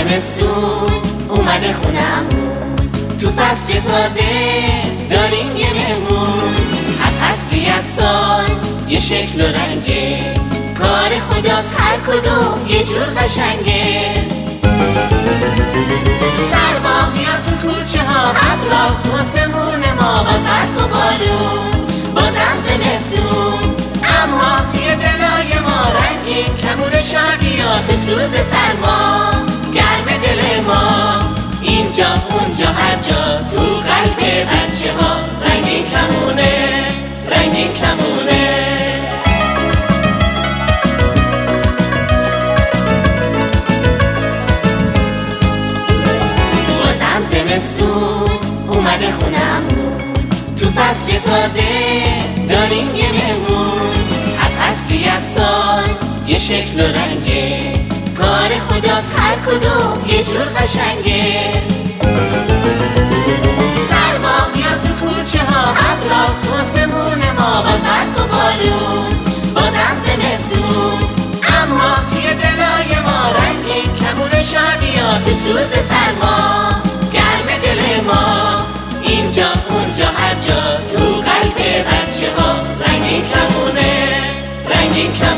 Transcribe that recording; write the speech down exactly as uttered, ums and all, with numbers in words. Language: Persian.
زمستون اومده خونمون، تو فصل تازه داریم یه مهمون. هر فصلی از سال یه شکل و رنگه، کار خداست هر کدوم یه جور قشنگه. سرما میاد تو کوچه ها، ابرا تو آسمون ما، باز برف و بارون بازم زمستون. اما توی دلای ما رنگین کمون شادیات، سوز سرما گرم دل ما. اینجا اونجا هر جا تو قلب بچه ها، رنگین کمونه رنگین کمونه. بازم زمستون اومده خونمون، تو فصل تازه داریم یه مهمون. هر فصلی از سال یه شکل و رنگه، کار خداست هر کدوم یه جور قشنگه. سرما میاد تو کوچه ها، ابرا تو آسمون ما، باز برف و بارون بازم زمستون. اما توی دلای ما رنگین کمون شادیات، سوز سرما گرم دل ما. اینجا اونجا هر جا تو قلب بچه ها، رنگین کمونه رنگین کمونه.